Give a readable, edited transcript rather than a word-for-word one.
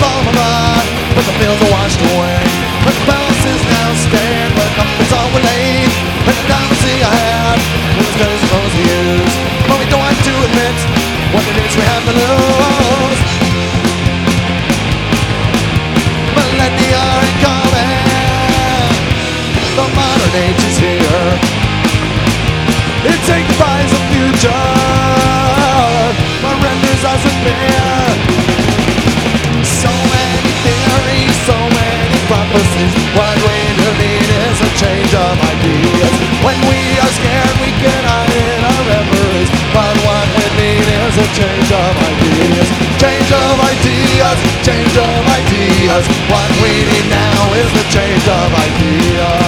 all my blood, but the fields are washed away. But the palaces now stand where comforts all were laid, and the diamonds see ahead, with the skies as long as we use. But we don't want to admit what it is we have to lose. Millennia are coming, the modern age is here. It signifies the future, but renders us in fear. So many theories, so many prophecies. What we do need is a change of ideas. When we are scared, we can hide in our memories, but what we need is a change of ideas. Change of ideas, change of ideas. What we need now is a change of ideas.